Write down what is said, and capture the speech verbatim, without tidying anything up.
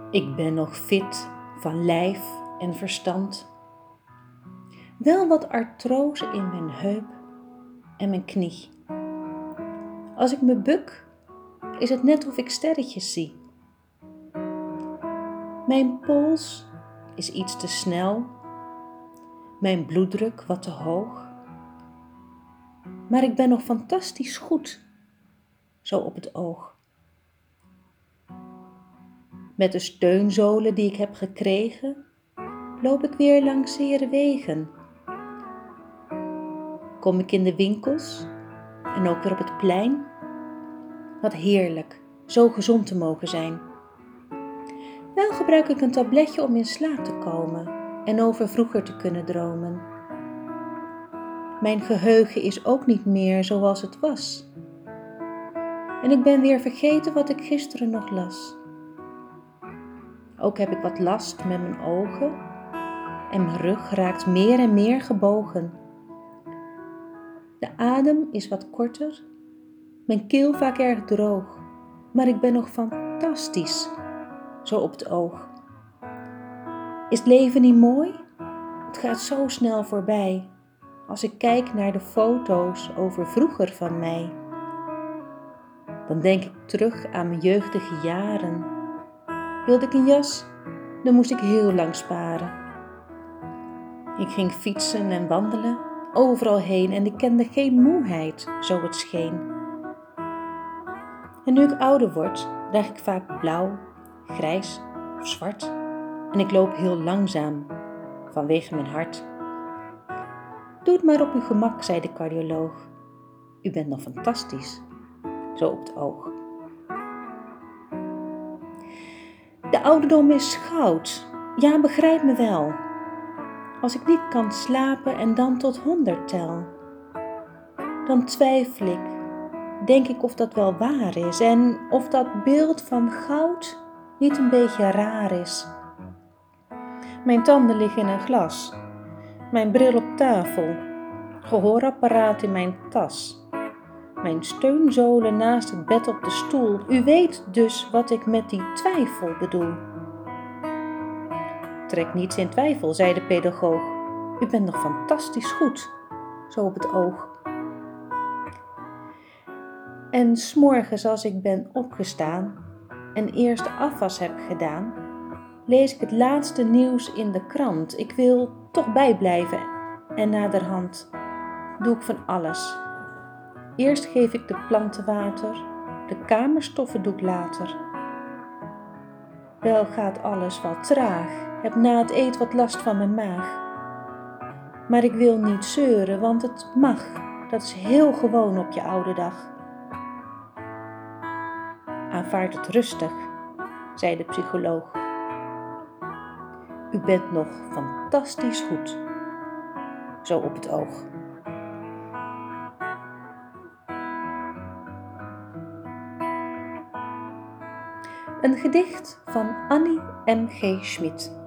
Ik ben nog fit van lijf en verstand. Wel wat artrose in mijn heup en mijn knie. Als ik me buk, is het net of ik sterretjes zie. Mijn pols is iets te snel, mijn bloeddruk wat te hoog. Maar ik ben nog fantastisch goed, zo op het oog. Met de steunzolen die ik heb gekregen, loop ik weer langs zere wegen. Kom ik in de winkels en ook weer op het plein. Wat heerlijk, zo gezond te mogen zijn. Wel gebruik ik een tabletje om in slaap te komen en over vroeger te kunnen dromen. Mijn geheugen is ook niet meer zoals het was. En ik ben weer vergeten wat ik gisteren nog las. Ook heb ik wat last met mijn ogen en mijn rug raakt meer en meer gebogen. De adem is wat korter, mijn keel vaak erg droog, maar ik ben nog fantastisch, zo op het oog. Is het leven niet mooi? Het gaat zo snel voorbij, als ik kijk naar de foto's over vroeger van mij. Dan denk ik terug aan mijn jeugdige jaren. Wilde ik een jas, dan moest ik heel lang sparen. Ik ging fietsen en wandelen, overal heen en ik kende geen moeheid, zo het scheen. En nu ik ouder word, draag ik vaak blauw, grijs of zwart. En ik loop heel langzaam, vanwege mijn hart. Doe het maar op uw gemak, zei de cardioloog. U bent nog fantastisch, zo op het oog. De ouderdom is goud, ja, begrijp me wel. Als ik niet kan slapen en dan tot honderd tel, dan twijfel ik, denk ik of dat wel waar is en of dat beeld van goud niet een beetje raar is. Mijn tanden liggen in een glas, mijn bril op tafel, gehoorapparaat in mijn tas, mijn steunzolen naast het bed op de stoel. U weet dus wat ik met die twijfel bedoel. Trek niets in twijfel, zei de pedagoog. U bent nog fantastisch goed, zo op het oog. En 's morgens als ik ben opgestaan en eerst de afwas heb gedaan, lees ik het laatste nieuws in de krant. Ik wil toch bijblijven en naderhand doe ik van alles. Eerst geef ik de planten water, de kamerstoffen doe ik later. Wel gaat alles wat traag, heb na het eten wat last van mijn maag. Maar ik wil niet zeuren, want het mag, dat is heel gewoon op je oude dag. Aanvaard het rustig, zei de psycholoog. U bent nog fantastisch goed, zo op het oog. Een gedicht van Annie M G Schmid.